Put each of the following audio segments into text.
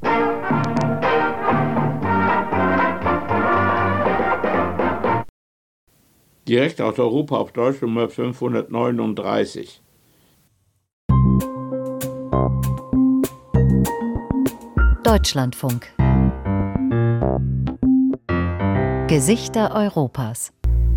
Direkt aus Europa auf Deutschnummer 539. Deutschlandfunk. Gesichter Europas.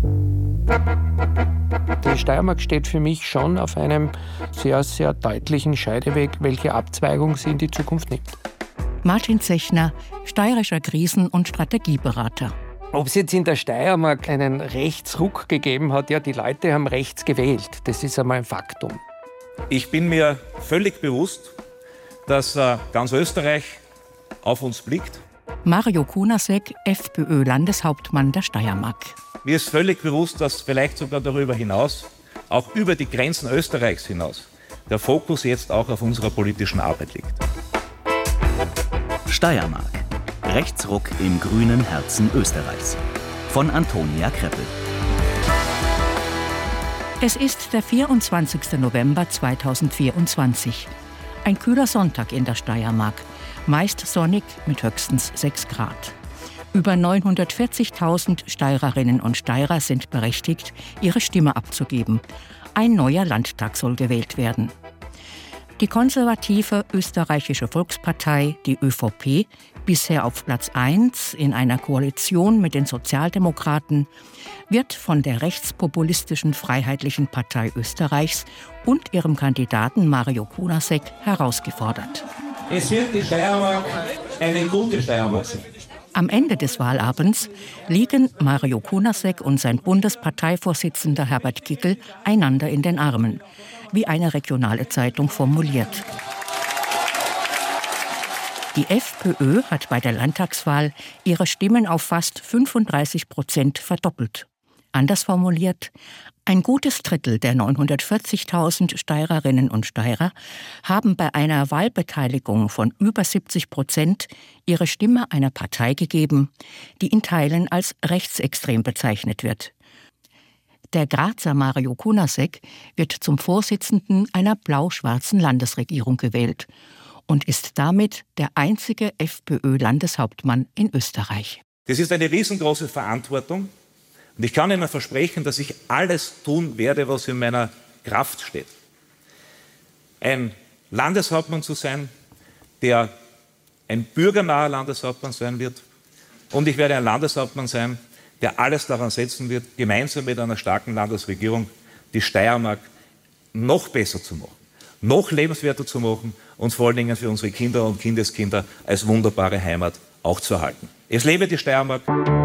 Die Steiermark steht für mich schon auf einem sehr, sehr deutlichen Scheideweg, welche Abzweigung sie in die Zukunft nimmt. Martin Zechner, steirischer Krisen- und Strategieberater. Ob es jetzt in der Steiermark einen Rechtsruck gegeben hat, ja, die Leute haben rechts gewählt. Das ist einmal ein Faktum. Ich bin mir völlig bewusst, dass ganz Österreich auf uns blickt. Mario Kunasek, FPÖ-Landeshauptmann der Steiermark. Mir ist völlig bewusst, dass vielleicht sogar darüber hinaus, auch über die Grenzen Österreichs hinaus, der Fokus jetzt auch auf unserer politischen Arbeit liegt. Steiermark. Rechtsruck im grünen Herzen Österreichs. Von Antonia Kreppel. Es ist der 24. November 2024. Ein kühler Sonntag in der Steiermark. Meist sonnig mit höchstens 6 Grad. Über 940.000 Steirerinnen und Steirer sind berechtigt, ihre Stimme abzugeben. Ein neuer Landtag soll gewählt werden. Die konservative österreichische Volkspartei, die ÖVP, bisher auf Platz 1 in einer Koalition mit den Sozialdemokraten, wird von der rechtspopulistischen Freiheitlichen Partei Österreichs und ihrem Kandidaten Mario Kunasek herausgefordert. Es wird die Steiermark eine gute Steiermark sein. Am Ende des Wahlabends liegen Mario Kunasek und sein Bundesparteivorsitzender Herbert Kickl einander in den Armen, wie eine regionale Zeitung formuliert. Die FPÖ hat bei der Landtagswahl ihre Stimmen auf fast 35% verdoppelt. Anders formuliert, ein gutes Drittel der 940.000 Steirerinnen und Steirer haben bei einer Wahlbeteiligung von über 70% ihre Stimme einer Partei gegeben, die in Teilen als rechtsextrem bezeichnet wird. Der Grazer Mario Kunasek wird zum Vorsitzenden einer blau-schwarzen Landesregierung gewählt und ist damit der einzige FPÖ-Landeshauptmann in Österreich. Das ist eine riesengroße Verantwortung. Und ich kann Ihnen versprechen, dass ich alles tun werde, was in meiner Kraft steht. Ein Landeshauptmann zu sein, der ein bürgernaher Landeshauptmann sein wird. Und ich werde ein Landeshauptmann sein, der alles daran setzen wird, gemeinsam mit einer starken Landesregierung die Steiermark noch besser zu machen, noch lebenswerter zu machen und vor allen Dingen für unsere Kinder und Kindeskinder als wunderbare Heimat auch zu erhalten. Es lebe die Steiermark!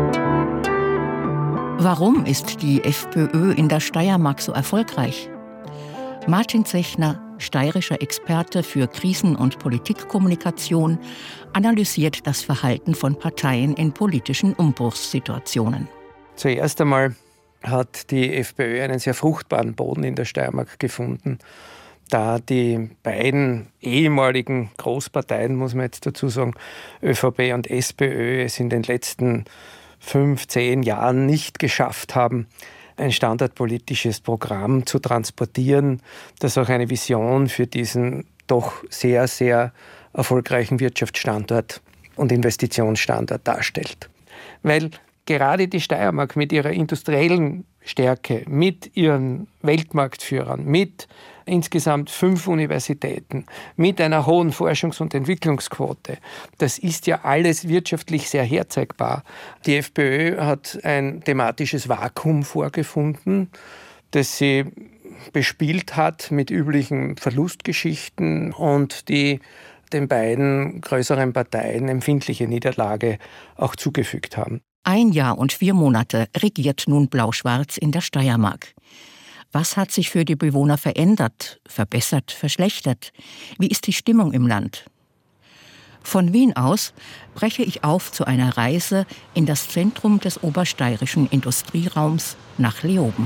Warum ist die FPÖ in der Steiermark so erfolgreich? Martin Zechner, steirischer Experte für Krisen- und Politikkommunikation, analysiert das Verhalten von Parteien in politischen Umbruchssituationen. Zuerst einmal hat die FPÖ einen sehr fruchtbaren Boden in der Steiermark gefunden, da die beiden ehemaligen Großparteien, muss man jetzt dazu sagen, ÖVP und SPÖ, es in den letzten 5-10 Jahren nicht geschafft haben, ein standardpolitisches Programm zu transportieren, das auch eine Vision für diesen doch sehr, sehr erfolgreichen Wirtschaftsstandort und Investitionsstandort darstellt. Weil gerade die Steiermark mit ihrer industriellen Stärke, mit ihren Weltmarktführern, mit insgesamt 5 Universitäten, mit einer hohen Forschungs- und Entwicklungsquote. Das ist ja alles wirtschaftlich sehr herzeigbar. Die FPÖ hat ein thematisches Vakuum vorgefunden, das sie bespielt hat mit üblichen Verlustgeschichten und die den beiden größeren Parteien empfindliche Niederlage auch zugefügt haben. 1 Jahr und 4 Monate regiert nun Blau-Schwarz in der Steiermark. Was hat sich für die Bewohner verändert, verbessert, verschlechtert? Wie ist die Stimmung im Land? Von Wien aus breche ich auf zu einer Reise in das Zentrum des obersteirischen Industrieraums nach Leoben.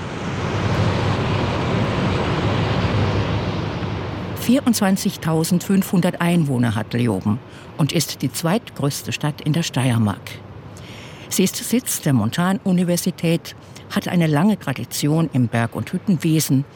24.500 Einwohner hat Leoben und ist die zweitgrößte Stadt in der Steiermark. Sie ist Sitz der Montanuniversität, hat eine lange Tradition im Berg- und Hüttenwesen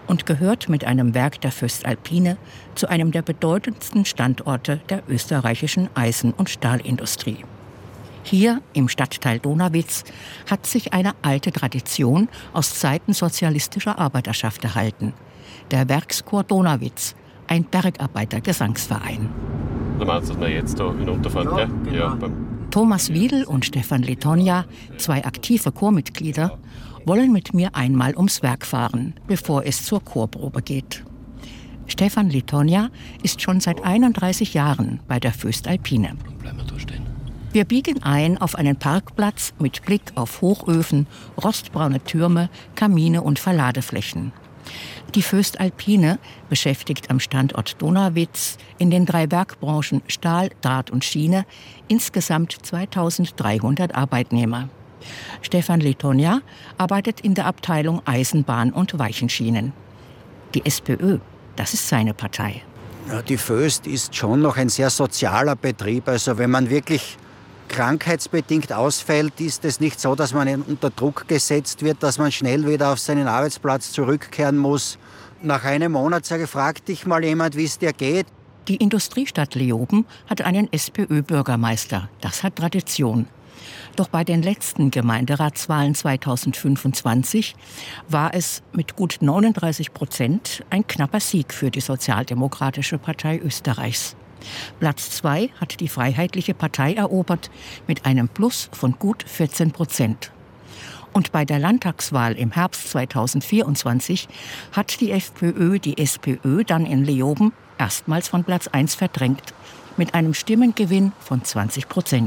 und gehört mit einem Werk der Voestalpine zu einem der bedeutendsten Standorte der österreichischen Eisen- und Stahlindustrie. Hier im Stadtteil Donawitz hat sich eine alte Tradition aus Zeiten sozialistischer Arbeiterschaft erhalten. Der Werkschor Donawitz, ein Bergarbeitergesangsverein. Du meinst, dass wir jetzt da hinunterfahren, ja, gell? Genau. Ja, Thomas Wiedl und Stefan Letonja, zwei aktive Chormitglieder, wollen mit mir einmal ums Werk fahren, bevor es zur Chorprobe geht. Stefan Letonja ist schon seit 31 Jahren bei der Voestalpine. bleiben wir da stehen. Wir biegen ein auf einen Parkplatz mit Blick auf Hochöfen, rostbraune Türme, Kamine und Verladeflächen. Die Voestalpine beschäftigt am Standort Donawitz in den 3 Werkbranchen Stahl, Draht und Schiene insgesamt 2300 Arbeitnehmer. Stefan Letonja arbeitet in der Abteilung Eisenbahn und Weichenschienen. Die SPÖ, das ist seine Partei. Ja, die Voest ist schon noch ein sehr sozialer Betrieb. Also wenn man wirklich krankheitsbedingt ausfällt, ist es nicht so, dass man unter Druck gesetzt wird, dass man schnell wieder auf seinen Arbeitsplatz zurückkehren muss. Nach einem Monat fragt dich mal jemand, wie es dir geht. Die Industriestadt Leoben hat einen SPÖ-Bürgermeister. Das hat Tradition. Doch bei den letzten Gemeinderatswahlen 2025 war es mit gut 39% ein knapper Sieg für die Sozialdemokratische Partei Österreichs. Platz 2 hat die Freiheitliche Partei erobert mit einem Plus von gut 14%. Und bei der Landtagswahl im Herbst 2024 hat die FPÖ die SPÖ dann in Leoben erstmals von Platz 1 verdrängt, mit einem Stimmengewinn von 20%.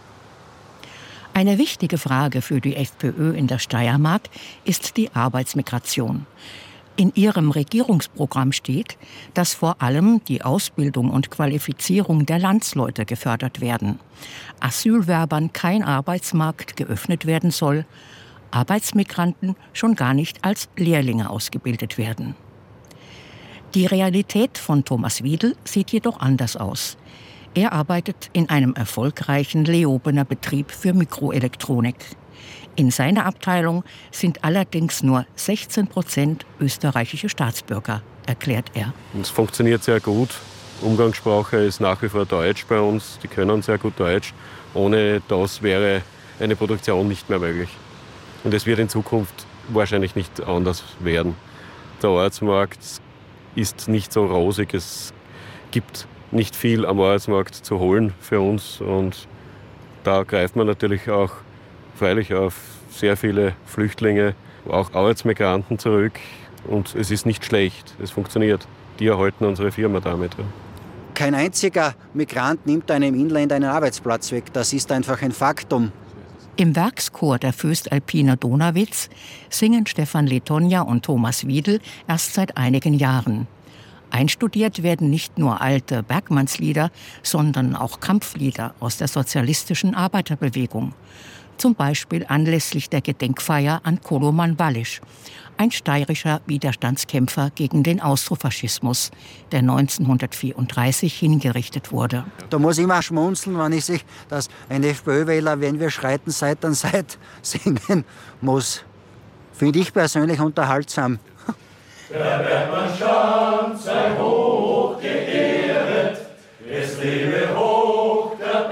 Eine wichtige Frage für die FPÖ in der Steiermark ist die Arbeitsmigration. In ihrem Regierungsprogramm steht, dass vor allem die Ausbildung und Qualifizierung der Landsleute gefördert werden, Asylwerbern kein Arbeitsmarkt geöffnet werden soll, Arbeitsmigranten schon gar nicht als Lehrlinge ausgebildet werden. Die Realität von Thomas Wiedl sieht jedoch anders aus. Er arbeitet in einem erfolgreichen Leobener Betrieb für Mikroelektronik. In seiner Abteilung sind allerdings nur 16% österreichische Staatsbürger, erklärt er. Es funktioniert sehr gut. Umgangssprache ist nach wie vor Deutsch bei uns. Die können sehr gut Deutsch. Ohne das wäre eine Produktion nicht mehr möglich. Und es wird in Zukunft wahrscheinlich nicht anders werden. Der Arbeitsmarkt ist nicht so rosig. Es gibt nicht viel am Arbeitsmarkt zu holen für uns. Und da greift man natürlich auch freilich auf sehr viele Flüchtlinge, auch Arbeitsmigranten zurück. Und es ist nicht schlecht, es funktioniert. Die erhalten unsere Firma damit. Ja. Kein einziger Migrant nimmt einem Inländer einen Arbeitsplatz weg. Das ist einfach ein Faktum. Im Werkschor der Voestalpiner Donawitz singen Stefan Letonja und Thomas Wiedl erst seit einigen Jahren. Einstudiert werden nicht nur alte Bergmannslieder, sondern auch Kampflieder aus der sozialistischen Arbeiterbewegung. Zum Beispiel anlässlich der Gedenkfeier an Koloman Wallisch, ein steirischer Widerstandskämpfer gegen den Austrofaschismus, der 1934 hingerichtet wurde. Da muss ich immer schmunzeln, wenn ich sehe, dass ein FPÖ-Wähler, wenn wir schreiten, Seit an Seit singen muss. Finde ich persönlich unterhaltsam. Der Bergmann sei hoch geehret, es lebe hoch der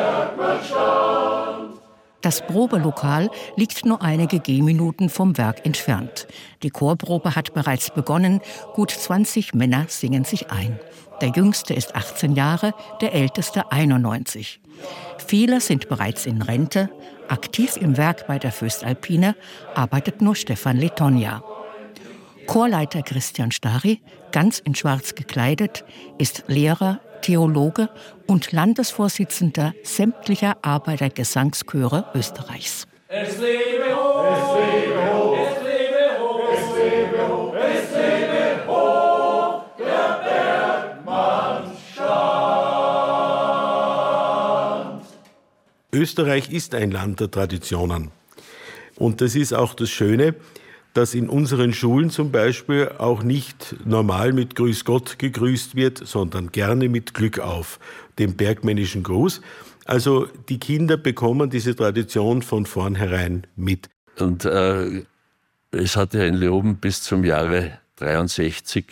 Bergmann. Das Probelokal liegt nur einige Gehminuten vom Werk entfernt. Die Chorprobe hat bereits begonnen. Gut 20 Männer singen sich ein. Der Jüngste ist 18 Jahre, der Älteste 91. Viele sind bereits in Rente. Aktiv im Werk bei der Voestalpine arbeitet nur Stefan Letonja. Chorleiter Christian Stari, ganz in Schwarz gekleidet, ist Lehrer, Theologe und Landesvorsitzender sämtlicher Arbeitergesangschöre Österreichs. Es lebe hoch, es lebe hoch, es lebe hoch, es lebe hoch, es lebe hoch, der Bergmannstand. Österreich ist ein Land der Traditionen. Und das ist auch das Schöne, dass in unseren Schulen zum Beispiel auch nicht normal mit Grüß Gott gegrüßt wird, sondern gerne mit Glück auf, dem bergmännischen Gruß. Also die Kinder bekommen diese Tradition von vornherein mit. Und es hat ja in Leoben bis zum Jahre 1963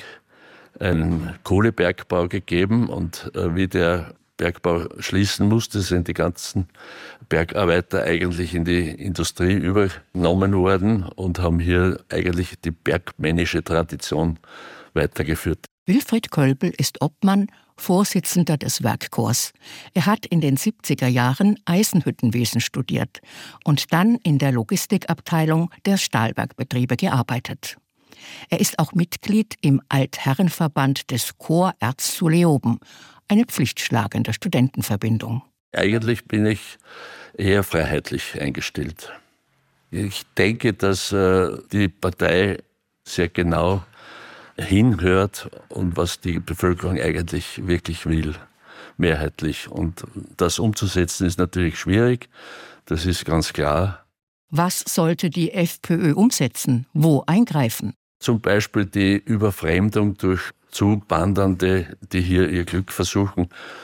einen Kohlebergbau gegeben und wie der Bergbau schließen musste, sind die ganzen Bergarbeiter eigentlich in die Industrie übergenommen worden und haben hier eigentlich die bergmännische Tradition weitergeführt. Wilfried Kölbel ist Obmann, Vorsitzender des Werkkorps. Er hat in den 70er Jahren Eisenhüttenwesen studiert und dann in der Logistikabteilung der Stahlwerkbetriebe gearbeitet. Er ist auch Mitglied im Altherrenverband des Corps Erz zu Leoben, eine pflichtschlagende Studentenverbindung. Eigentlich bin ich eher freiheitlich eingestellt. Ich denke, dass die Partei sehr genau hinhört und was die Bevölkerung eigentlich wirklich will, mehrheitlich. Und das umzusetzen ist natürlich schwierig, das ist ganz klar. Was sollte die FPÖ umsetzen? Wo eingreifen? Zum Beispiel die Überfremdung durch Zuwandernde, die hier ihr Glück versuchen,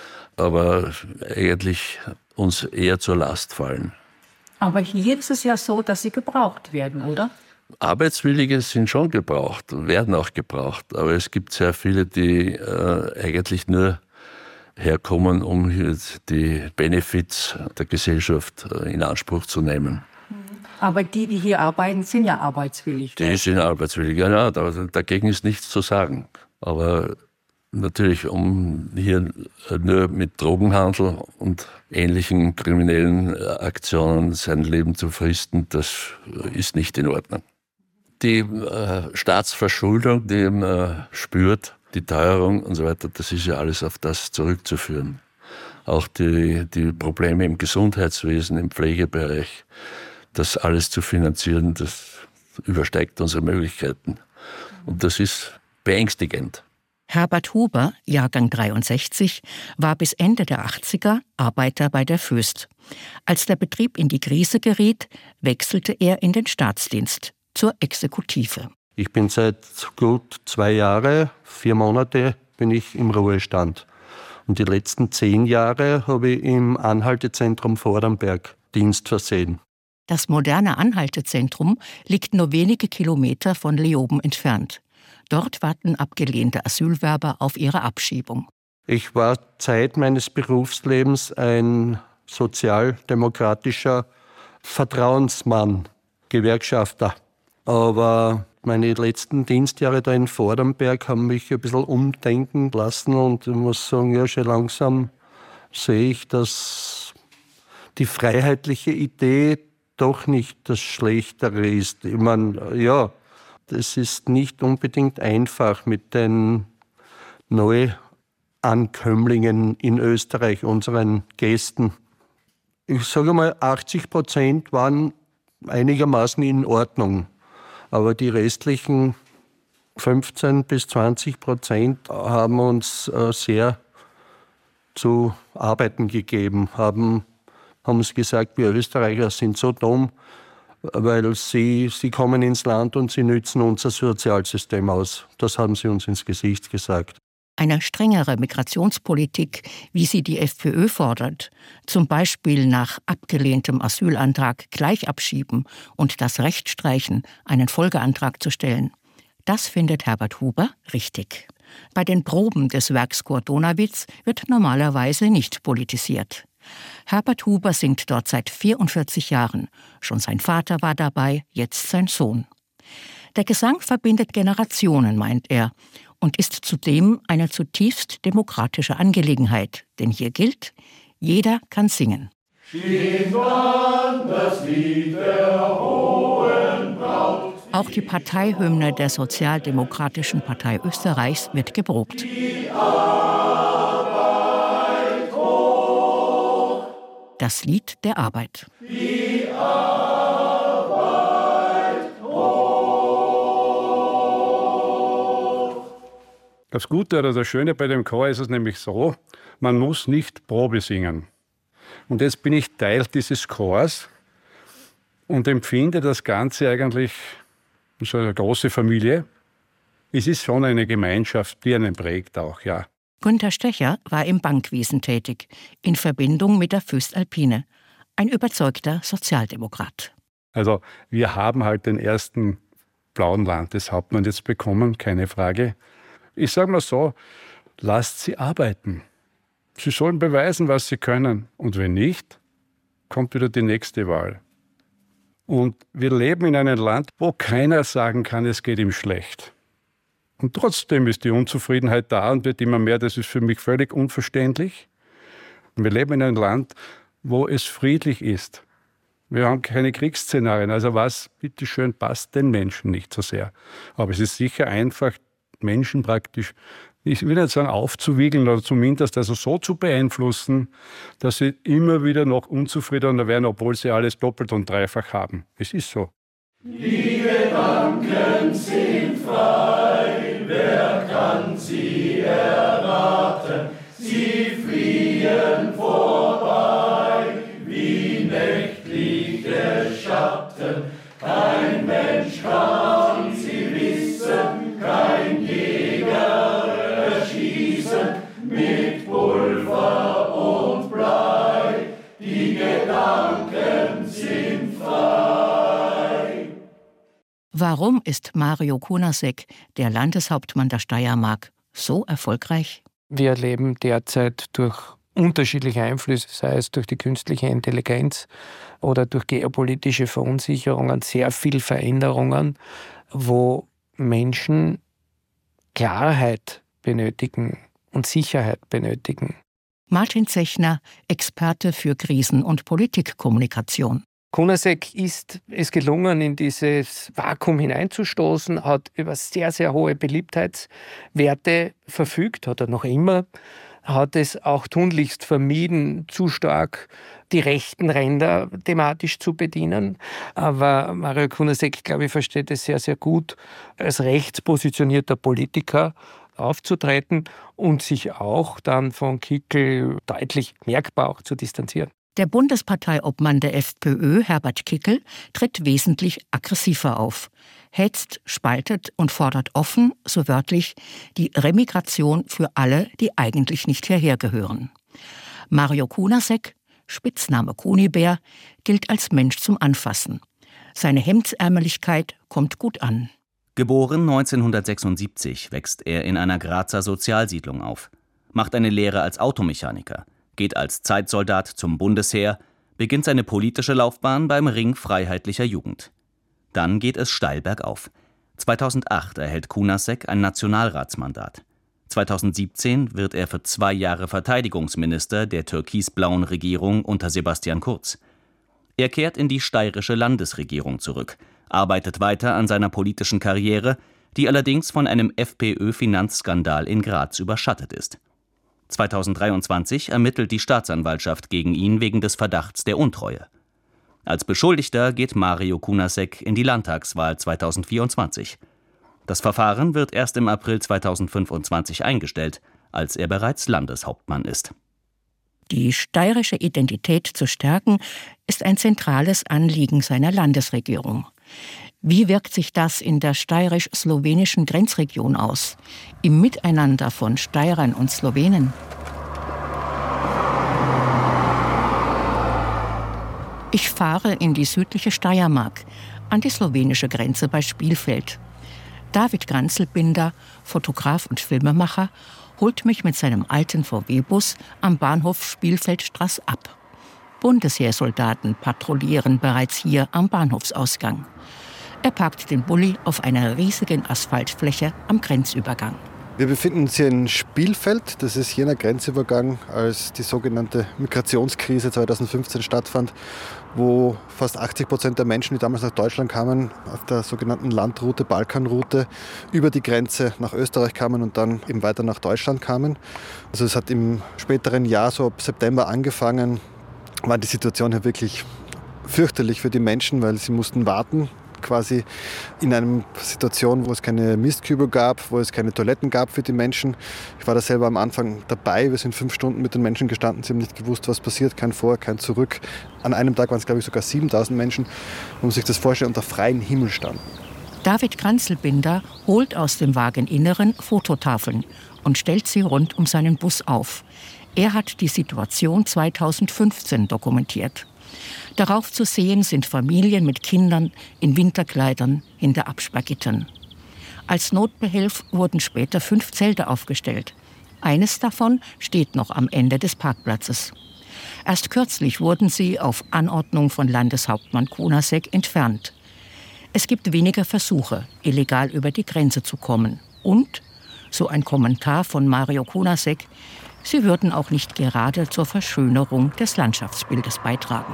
aber eigentlich uns eher zur Last fallen. Aber hier ist es ja so, dass sie gebraucht werden, oder? Arbeitswillige sind schon gebraucht, werden auch gebraucht, aber es gibt sehr viele, die eigentlich nur herkommen, um hier die Benefits der Gesellschaft in Anspruch zu nehmen. Aber die hier arbeiten, sind ja arbeitswillig. Die sind arbeitswillig, ja, dagegen ist nichts zu sagen. Aber natürlich, um hier nur mit Drogenhandel und ähnlichen kriminellen Aktionen sein Leben zu fristen, das ist nicht in Ordnung. Die Staatsverschuldung, die man spürt, die Teuerung und so weiter, das ist ja alles auf das zurückzuführen. Auch die Probleme im Gesundheitswesen, im Pflegebereich, das alles zu finanzieren, das übersteigt unsere Möglichkeiten. Und das ist beängstigend. Herbert Huber, Jahrgang 63, war bis Ende der 80er Arbeiter bei der Voest. Als der Betrieb in die Krise geriet, wechselte er in den Staatsdienst, zur Exekutive. Ich bin seit gut 2 Jahren, 4 Monate bin ich im Ruhestand. Und die letzten 10 Jahre habe ich im Anhaltezentrum Vorarlberg Dienst versehen. Das moderne Anhaltezentrum liegt nur wenige Kilometer von Leoben entfernt. Dort warten abgelehnte Asylwerber auf ihre Abschiebung. Ich war Zeit meines Berufslebens ein sozialdemokratischer Vertrauensmann, Gewerkschafter. Aber meine letzten Dienstjahre da in Vorarlberg haben mich ein bisschen umdenken lassen und ich muss sagen, ja, schon langsam sehe ich, dass die freiheitliche Idee doch nicht das Schlechtere ist. Ich meine, ja, das ist nicht unbedingt einfach mit den Neuankömmlingen in Österreich, unseren Gästen. Ich sage mal, 80% waren einigermaßen in Ordnung. Aber die restlichen 15-20% haben uns sehr zu arbeiten gegeben, haben uns gesagt, wir Österreicher sind so dumm, weil sie kommen ins Land und sie nützen unser Sozialsystem aus. Das haben sie uns ins Gesicht gesagt. Eine strengere Migrationspolitik, wie sie die FPÖ fordert, zum Beispiel nach abgelehntem Asylantrag gleich abschieben und das Recht streichen, einen Folgeantrag zu stellen, das findet Herbert Huber richtig. Bei den Proben des Werkskorps Donauwitz wird normalerweise nicht politisiert. Herbert Huber singt dort seit 44 Jahren. Schon sein Vater war dabei, jetzt sein Sohn. Der Gesang verbindet Generationen, meint er, und ist zudem eine zutiefst demokratische Angelegenheit. Denn hier gilt, jeder kann singen. Stimmt an das Lied der hohen Braut. Auch die Parteihymne der Sozialdemokratischen Partei Österreichs wird geprobt. Die Arbeit hoch. Das Lied der Arbeit. Die Arbeit hoch. Das Gute oder das Schöne bei dem Chor ist es nämlich so, man muss nicht Probe singen. Und jetzt bin ich Teil dieses Chors und empfinde das Ganze eigentlich so eine große Familie. Es ist schon eine Gemeinschaft, die einen prägt auch, ja. Günter Stecher war im Bankwesen tätig, in Verbindung mit der Voestalpine. Ein überzeugter Sozialdemokrat. Also wir haben halt den ersten blauen Landeshauptmann jetzt bekommen, keine Frage. Ich sage mal so, lasst sie arbeiten. Sie sollen beweisen, was sie können. Und wenn nicht, kommt wieder die nächste Wahl. Und wir leben in einem Land, wo keiner sagen kann, es geht ihm schlecht. Und trotzdem ist die Unzufriedenheit da und wird immer mehr. Das ist für mich völlig unverständlich. Und wir leben in einem Land, wo es friedlich ist. Wir haben keine Kriegsszenarien. Also was, bitteschön, passt den Menschen nicht so sehr. Aber es ist sicher einfach, Menschen praktisch, ich will nicht sagen aufzuwiegeln, oder zumindest also so zu beeinflussen, dass sie immer wieder noch unzufriedener werden, obwohl sie alles doppelt und dreifach haben. Es ist so. Die Gedanken sind frei, wer kann sie erraten? Sie fliehen vorbei, wie nächtliche Schatten. Kein Mensch kann sie wissen, kein Jäger erschießen, mit Pulver und Blei. Die Gedanken sind frei. Warum ist Mario Kunasek, der Landeshauptmann der Steiermark, so erfolgreich? Wir erleben derzeit durch unterschiedliche Einflüsse, sei es durch die künstliche Intelligenz oder durch geopolitische Verunsicherungen, sehr viel Veränderungen, wo Menschen Klarheit benötigen und Sicherheit benötigen. Martin Zechner, Experte für Krisen- und Politikkommunikation. Kunasek ist es gelungen, in dieses Vakuum hineinzustoßen, hat über sehr, sehr hohe Beliebtheitswerte verfügt, hat er noch immer, hat es auch tunlichst vermieden, zu stark die rechten Ränder thematisch zu bedienen. Aber Mario Kunasek, glaube ich, versteht es sehr, sehr gut, als rechtspositionierter Politiker aufzutreten und sich auch dann von Kickl deutlich merkbar auch zu distanzieren. Der Bundesparteiobmann der FPÖ, Herbert Kickl, tritt wesentlich aggressiver auf, hetzt, spaltet und fordert offen, so wörtlich, die Remigration für alle, die eigentlich nicht hierher gehören. Mario Kunasek, Spitzname Kunibär, gilt als Mensch zum Anfassen. Seine Hemdsärmeligkeit kommt gut an. Geboren 1976 wächst er in einer Grazer Sozialsiedlung auf, macht eine Lehre als Automechaniker, geht als Zeitsoldat zum Bundesheer, beginnt seine politische Laufbahn beim Ring Freiheitlicher Jugend. Dann geht es steil bergauf. 2008 erhält Kunasek ein Nationalratsmandat. 2017 wird er für 2 Jahre Verteidigungsminister der türkisblauen Regierung unter Sebastian Kurz. Er kehrt in die steirische Landesregierung zurück, arbeitet weiter an seiner politischen Karriere, die allerdings von einem FPÖ-Finanzskandal in Graz überschattet ist. 2023 ermittelt die Staatsanwaltschaft gegen ihn wegen des Verdachts der Untreue. Als Beschuldigter geht Mario Kunasek in die Landtagswahl 2024. Das Verfahren wird erst im April 2025 eingestellt, als er bereits Landeshauptmann ist. Die steirische Identität zu stärken, ist ein zentrales Anliegen seiner Landesregierung. Wie wirkt sich das in der steirisch-slowenischen Grenzregion aus, im Miteinander von Steirern und Slowenen? Ich fahre in die südliche Steiermark, an die slowenische Grenze bei Spielfeld. David Granzelbinder, Fotograf und Filmemacher, holt mich mit seinem alten VW-Bus am Bahnhof Spielfeldstraß ab. Bundesheersoldaten patrouillieren bereits hier am Bahnhofsausgang. Er parkt den Bulli auf einer riesigen Asphaltfläche am Grenzübergang. Wir befinden uns hier in Spielfeld. Das ist jener Grenzübergang, als die sogenannte Migrationskrise 2015 stattfand, wo fast 80% der Menschen, die damals nach Deutschland kamen, auf der sogenannten Landroute, Balkanroute, über die Grenze nach Österreich kamen und dann eben weiter nach Deutschland kamen. Also es hat im späteren Jahr, so ab September angefangen, war die Situation hier wirklich fürchterlich für die Menschen, weil sie mussten warten, quasi in einer Situation, wo es keine Mistkübel gab, wo es keine Toiletten gab für die Menschen. Ich war da selber am Anfang dabei. Wir sind 5 Stunden mit den Menschen gestanden. Sie haben nicht gewusst, was passiert. Kein Vor, kein Zurück. An einem Tag waren es, glaube ich, sogar 7.000 Menschen. Man muss sich das vorstellen, unter freiem Himmel standen. David Granzelbinder holt aus dem Wageninneren Fototafeln und stellt sie rund um seinen Bus auf. Er hat die Situation 2015 dokumentiert. Darauf zu sehen sind Familien mit Kindern in Winterkleidern hinter Absperrgittern. Als Notbehelf wurden später 5 Zelte aufgestellt. Eines davon steht noch am Ende des Parkplatzes. Erst kürzlich wurden sie auf Anordnung von Landeshauptmann Kunasek entfernt. Es gibt weniger Versuche, illegal über die Grenze zu kommen. Und, so ein Kommentar von Mario Kunasek, sie würden auch nicht gerade zur Verschönerung des Landschaftsbildes beitragen.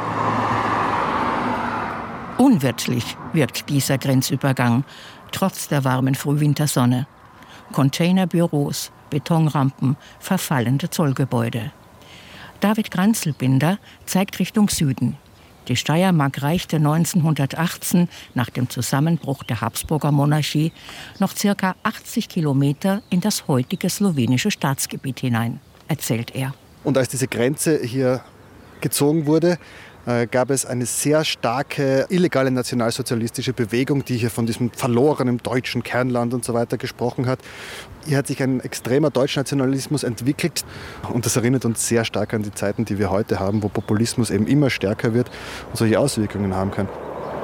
Unwirtlich wirkt dieser Grenzübergang, trotz der warmen Frühwintersonne. Containerbüros, Betonrampen, verfallende Zollgebäude. David Granzelbinder zeigt Richtung Süden. Die Steiermark reichte 1918, nach dem Zusammenbruch der Habsburger Monarchie, noch ca. 80 Kilometer in das heutige slowenische Staatsgebiet hinein, erzählt er. Und als diese Grenze hier gezogen wurde, gab es eine sehr starke illegale nationalsozialistische Bewegung, die hier von diesem verlorenen deutschen Kernland und so weiter gesprochen hat. Hier hat sich ein extremer Deutschnationalismus entwickelt und das erinnert uns sehr stark an die Zeiten, die wir heute haben, wo Populismus eben immer stärker wird und solche Auswirkungen haben kann.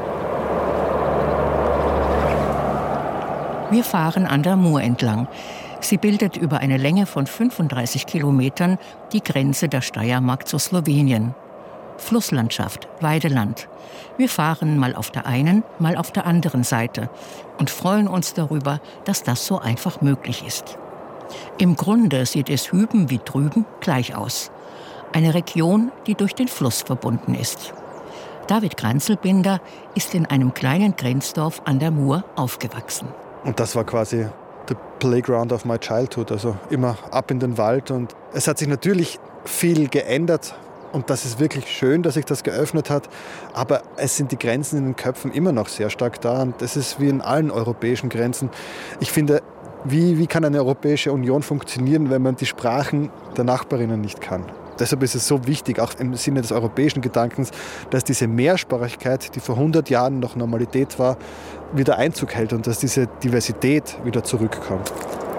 Wir fahren an der Mur entlang. Sie bildet über eine Länge von 35 Kilometern die Grenze der Steiermark zu Slowenien. Flusslandschaft, Weideland. Wir fahren mal auf der einen, mal auf der anderen Seite und freuen uns darüber, dass das so einfach möglich ist. Im Grunde sieht es hüben wie drüben gleich aus. Eine Region, die durch den Fluss verbunden ist. David Granzelbinder ist in einem kleinen Grenzdorf an der Mur aufgewachsen. Und das war quasi the playground of my childhood, also immer ab in den Wald. Und es hat sich natürlich viel geändert. Und das ist wirklich schön, dass sich das geöffnet hat. Aber es sind die Grenzen in den Köpfen immer noch sehr stark da. Und das ist wie in allen europäischen Grenzen. Ich finde, wie kann eine Europäische Union funktionieren, wenn man die Sprachen der Nachbarinnen nicht kann? Deshalb ist es so wichtig, auch im Sinne des europäischen Gedankens, dass diese Mehrsprachigkeit, die vor 100 Jahren noch Normalität war, wieder Einzug hält und dass diese Diversität wieder zurückkommt.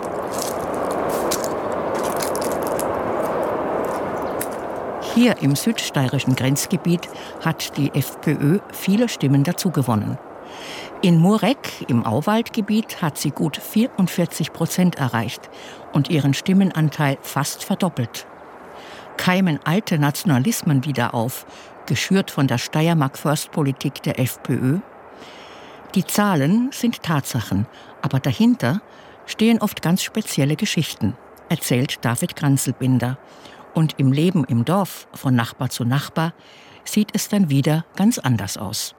Hier im südsteirischen Grenzgebiet hat die FPÖ viele Stimmen dazugewonnen. In Murek im Auwaldgebiet hat sie gut 44% erreicht und ihren Stimmenanteil fast verdoppelt. Keimen alte Nationalismen wieder auf, geschürt von der Steiermark-First-Politik der FPÖ? Die Zahlen sind Tatsachen, aber dahinter stehen oft ganz spezielle Geschichten, erzählt David Granzelbinder. Und im Leben im Dorf, von Nachbar zu Nachbar, sieht es dann wieder ganz anders aus.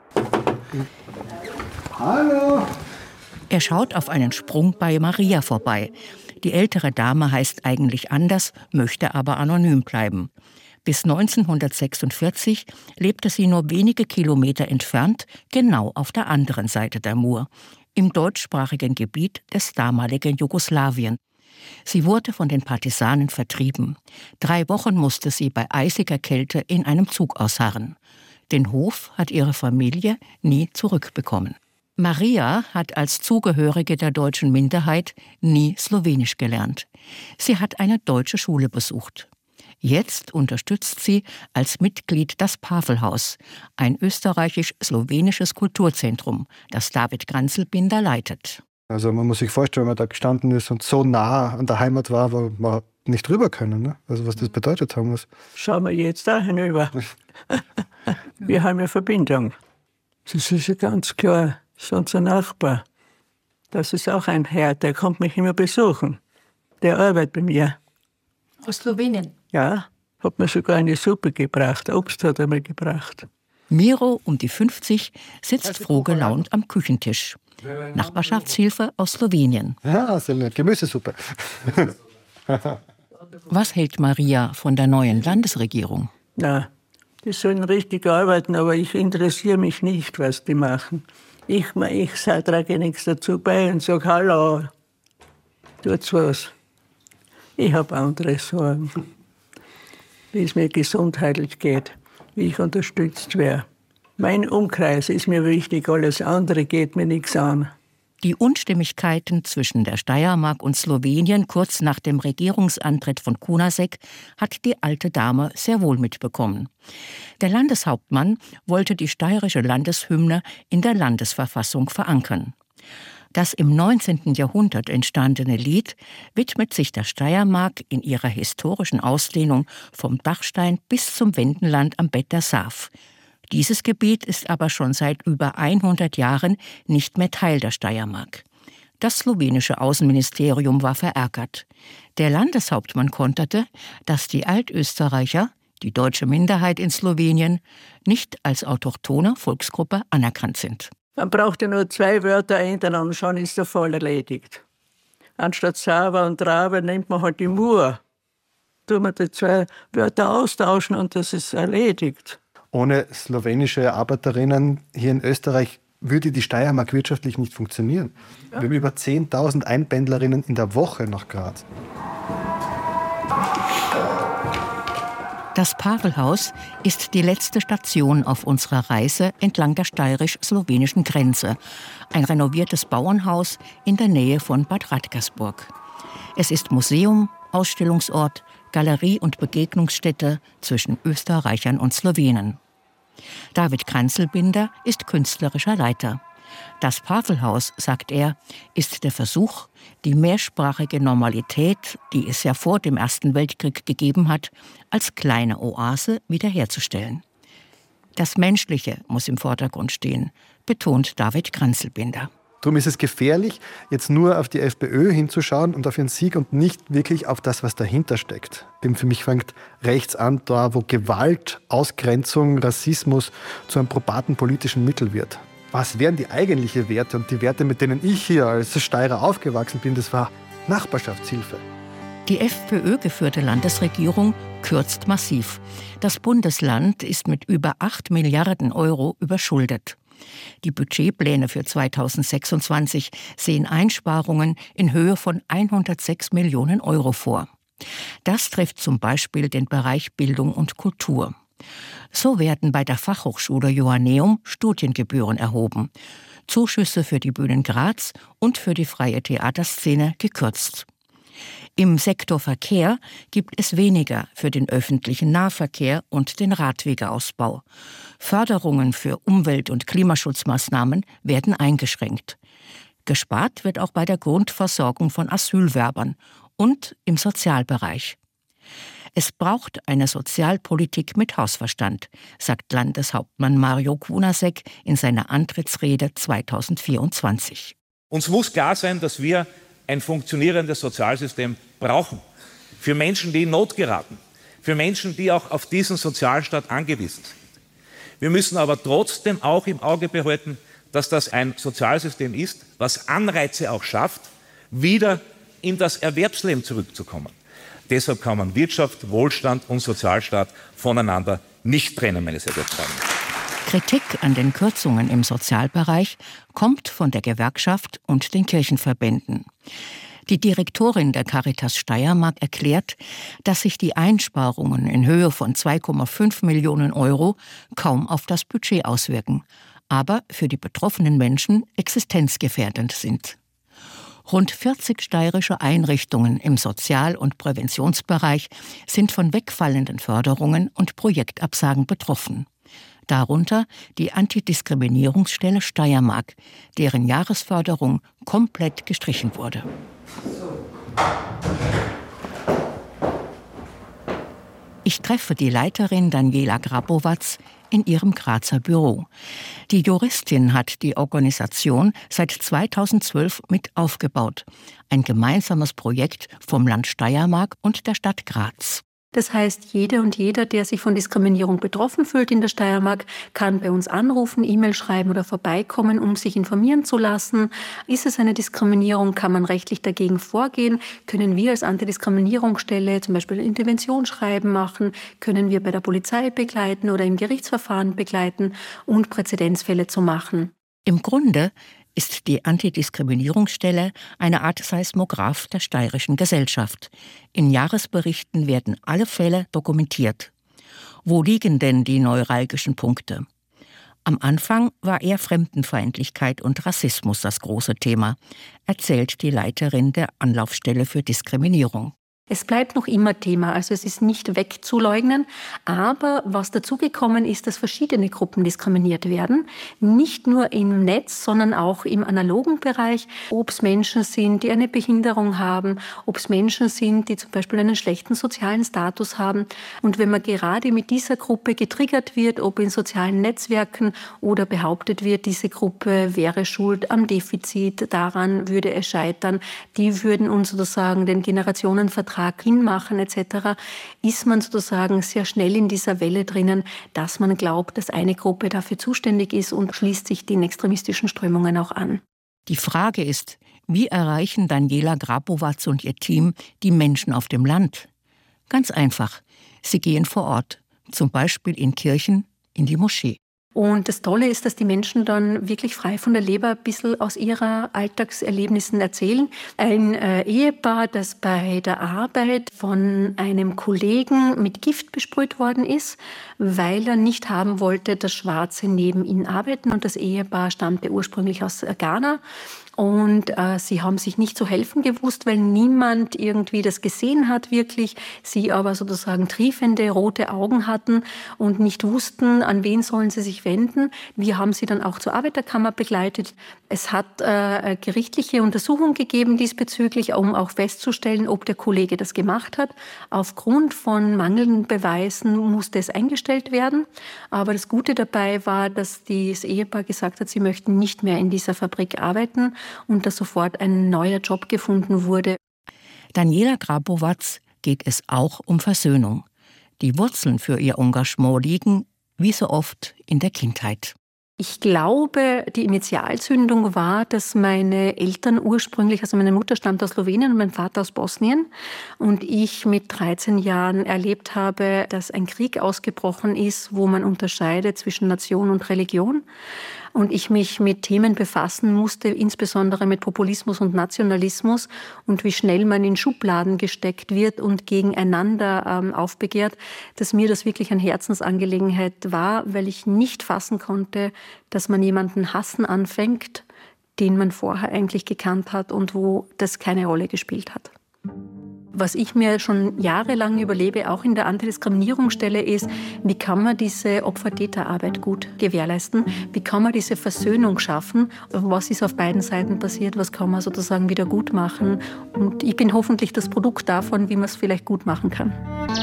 Hallo! Er schaut auf einen Sprung bei Maria vorbei. Die ältere Dame heißt eigentlich anders, möchte aber anonym bleiben. Bis 1946 lebte sie nur wenige Kilometer entfernt, genau auf der anderen Seite der Mur, im deutschsprachigen Gebiet des damaligen Jugoslawien. Sie wurde von den Partisanen vertrieben. 3 Wochen musste sie bei eisiger Kälte in einem Zug ausharren. Den Hof hat ihre Familie nie zurückbekommen. Maria hat als Zugehörige der deutschen Minderheit nie Slowenisch gelernt. Sie hat eine deutsche Schule besucht. Jetzt unterstützt sie als Mitglied das Pavelhaus, ein österreichisch-slowenisches Kulturzentrum, das David Granzelbinder leitet. Also man muss sich vorstellen, wenn man da gestanden ist und so nah an der Heimat war, wo man nicht rüber können. Ne? Also was das bedeutet haben muss. Schauen wir jetzt da hinüber. Wir haben eine Verbindung. Das ist ja ganz klar, das ist unser Nachbar. Das ist auch ein Herr, der kommt mich immer besuchen. Der arbeitet bei mir. Aus Slowenien? Ja, hat mir sogar eine Suppe gebracht. Obst hat er mir gebracht. Miro, um die 50, sitzt froh gelaunt am Küchentisch. Nachbarschaftshilfe aus Slowenien. Ja, Gemüsesuppe. Was hält Maria von der neuen Landesregierung? Na, die sollen richtig arbeiten, aber ich interessiere mich nicht, was die machen. Ich trage nichts dazu bei und sage, hallo, tut's was. Ich habe andere Sorgen, wie es mir gesundheitlich geht, wie ich unterstützt werde. Mein Umkreis ist mir wichtig, alles andere geht mir nichts an. Die Unstimmigkeiten zwischen der Steiermark und Slowenien kurz nach dem Regierungsantritt von Kunasek hat die alte Dame sehr wohl mitbekommen. Der Landeshauptmann wollte die steirische Landeshymne in der Landesverfassung verankern. Das im 19. Jahrhundert entstandene Lied widmet sich der Steiermark in ihrer historischen Ausdehnung vom Dachstein bis zum Wendenland am Bett der Saaf. Dieses Gebiet ist aber schon seit über 100 Jahren nicht mehr Teil der Steiermark. Das slowenische Außenministerium war verärgert. Der Landeshauptmann konterte, dass die Altösterreicher, die deutsche Minderheit in Slowenien, nicht als autochtone Volksgruppe anerkannt sind. Man braucht ja nur 2 Wörter ändern und schon ist der Fall erledigt. Anstatt Sava und Rabe nennt man halt die Mur. Tun wir die 2 Wörter austauschen und das ist erledigt. Ohne slowenische Arbeiterinnen hier in Österreich würde die Steiermark wirtschaftlich nicht funktionieren. Ja. Wir haben über 10.000 Einpendlerinnen in der Woche nach Graz. Das Pavelhaus ist die letzte Station auf unserer Reise entlang der steirisch-slowenischen Grenze. Ein renoviertes Bauernhaus in der Nähe von Bad Radkersburg. Es ist Museum, Ausstellungsort, Galerie und Begegnungsstätte zwischen Österreichern und Slowenen. David Kranzelbinder ist künstlerischer Leiter. Das Pavelhaus, sagt er, ist der Versuch, die mehrsprachige Normalität, die es ja vor dem Ersten Weltkrieg gegeben hat, als kleine Oase wiederherzustellen. Das Menschliche muss im Vordergrund stehen, betont David Kranzelbinder. Darum ist es gefährlich, jetzt nur auf die FPÖ hinzuschauen und auf ihren Sieg und nicht wirklich auf das, was dahinter steckt. Eben für mich fängt rechts an, da wo Gewalt, Ausgrenzung, Rassismus zu einem probaten politischen Mittel wird. Was wären die eigentlichen Werte? Und die Werte, mit denen ich hier als Steirer aufgewachsen bin, das war Nachbarschaftshilfe. Die FPÖ-geführte Landesregierung kürzt massiv. Das Bundesland ist mit über 8 Milliarden Euro überschuldet. Die Budgetpläne für 2026 sehen Einsparungen in Höhe von 106 Millionen Euro vor. Das trifft zum Beispiel den Bereich Bildung und Kultur. So werden bei der Fachhochschule Joanneum Studiengebühren erhoben, Zuschüsse für die Bühnen Graz und für die freie Theaterszene gekürzt. Im Sektor Verkehr gibt es weniger für den öffentlichen Nahverkehr und den Radwegeausbau. Förderungen für Umwelt- und Klimaschutzmaßnahmen werden eingeschränkt. Gespart wird auch bei der Grundversorgung von Asylwerbern und im Sozialbereich. Es braucht eine Sozialpolitik mit Hausverstand, sagt Landeshauptmann Mario Kunasek in seiner Antrittsrede 2024. Uns muss klar sein, dass wir ein funktionierendes Sozialsystem brauchen. Für Menschen, die in Not geraten. Für Menschen, die auch auf diesen Sozialstaat angewiesen sind. Wir müssen aber trotzdem auch im Auge behalten, dass das ein Sozialsystem ist, was Anreize auch schafft, wieder in das Erwerbsleben zurückzukommen. Deshalb kann man Wirtschaft, Wohlstand und Sozialstaat voneinander nicht trennen, meine sehr geehrten Damen und Herren. Kritik an den Kürzungen im Sozialbereich kommt von der Gewerkschaft und den Kirchenverbänden. Die Direktorin der Caritas Steiermark erklärt, dass sich die Einsparungen in Höhe von 2,5 Millionen Euro kaum auf das Budget auswirken, aber für die betroffenen Menschen existenzgefährdend sind. Rund 40 steirische Einrichtungen im Sozial- und Präventionsbereich sind von wegfallenden Förderungen und Projektabsagen betroffen. Darunter die Antidiskriminierungsstelle Steiermark, deren Jahresförderung komplett gestrichen wurde. Ich treffe die Leiterin Daniela Grabowatz in ihrem Grazer Büro. Die Juristin hat die Organisation seit 2012 mit aufgebaut. Ein gemeinsames Projekt vom Land Steiermark und der Stadt Graz. Das heißt, jede und jeder, der sich von Diskriminierung betroffen fühlt in der Steiermark, kann bei uns anrufen, E-Mail schreiben oder vorbeikommen, um sich informieren zu lassen. Ist es eine Diskriminierung? Kann man rechtlich dagegen vorgehen? Können wir als Antidiskriminierungsstelle zum Beispiel ein Interventionsschreiben machen? Können wir bei der Polizei begleiten oder im Gerichtsverfahren begleiten und Präzedenzfälle zu machen? Im Grunde ist die Antidiskriminierungsstelle eine Art Seismograph der steirischen Gesellschaft. In Jahresberichten werden alle Fälle dokumentiert. Wo liegen denn die neuralgischen Punkte? Am Anfang war eher Fremdenfeindlichkeit und Rassismus das große Thema, erzählt die Leiterin der Anlaufstelle für Diskriminierung. Es bleibt noch immer Thema, also es ist nicht wegzuleugnen. Aber was dazugekommen ist, dass verschiedene Gruppen diskriminiert werden. Nicht nur im Netz, sondern auch im analogen Bereich. Ob es Menschen sind, die eine Behinderung haben, ob es Menschen sind, die zum Beispiel einen schlechten sozialen Status haben. Und wenn man gerade mit dieser Gruppe getriggert wird, ob in sozialen Netzwerken oder behauptet wird, diese Gruppe wäre schuld am Defizit, daran würde es scheitern, die würden uns sozusagen den Generationenvertrag hinmachen etc., ist man sozusagen sehr schnell in dieser Welle drinnen, dass man glaubt, dass eine Gruppe dafür zuständig ist und schließt sich den extremistischen Strömungen auch an. Die Frage ist, wie erreichen Daniela Grabowatz und ihr Team die Menschen auf dem Land? Ganz einfach, sie gehen vor Ort, zum Beispiel in Kirchen, in die Moschee. Und das Tolle ist, dass die Menschen dann wirklich frei von der Leber ein bisschen aus ihrer Alltagserlebnissen erzählen. Ein Ehepaar, das bei der Arbeit von einem Kollegen mit Gift besprüht worden ist, weil er nicht haben wollte, dass Schwarze neben ihnen arbeiten. Und das Ehepaar stammte ursprünglich aus Ghana. Und sie haben sich nicht zu helfen gewusst, weil niemand irgendwie das gesehen hat wirklich. Sie aber sozusagen triefende rote Augen hatten und nicht wussten, an wen sollen sie sich wenden. Wir haben sie dann auch zur Arbeiterkammer begleitet. Es hat gerichtliche Untersuchungen gegeben diesbezüglich, um auch festzustellen, ob der Kollege das gemacht hat. Aufgrund von mangelnden Beweisen musste es eingestellt werden. Aber das Gute dabei war, dass das Ehepaar gesagt hat, sie möchten nicht mehr in dieser Fabrik arbeiten und dass sofort ein neuer Job gefunden wurde. Daniela Grabowatz geht es auch um Versöhnung. Die Wurzeln für ihr Engagement liegen, wie so oft, in der Kindheit. Ich glaube, die Initialzündung war, dass meine Eltern ursprünglich, also meine Mutter stammt aus Slowenien und mein Vater aus Bosnien. Und ich mit 13 Jahren erlebt habe, dass ein Krieg ausgebrochen ist, wo man unterscheidet zwischen Nation und Religion. Und ich mich mit Themen befassen musste, insbesondere mit Populismus und Nationalismus und wie schnell man in Schubladen gesteckt wird und gegeneinander aufbegehrt, dass mir das wirklich eine Herzensangelegenheit war, weil ich nicht fassen konnte, dass man jemanden hassen anfängt, den man vorher eigentlich gekannt hat und wo das keine Rolle gespielt hat. Was ich mir schon jahrelang überlebe, auch in der Antidiskriminierungsstelle, ist, wie kann man diese Opfer-Täter-Arbeit gut gewährleisten? Wie kann man diese Versöhnung schaffen? Was ist auf beiden Seiten passiert? Was kann man sozusagen wieder gut machen? Und ich bin hoffentlich das Produkt davon, wie man es vielleicht gut machen kann.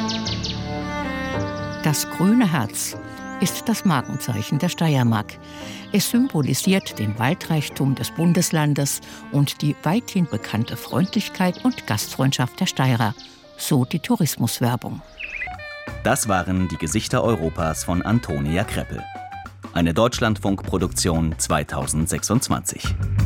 Das grüne Herz ist das Markenzeichen der Steiermark. Es symbolisiert den Waldreichtum des Bundeslandes und die weithin bekannte Freundlichkeit und Gastfreundschaft der Steirer, so die Tourismuswerbung. Das waren die Gesichter Europas von Antonia Kreppel. Eine Deutschlandfunk-Produktion 2026.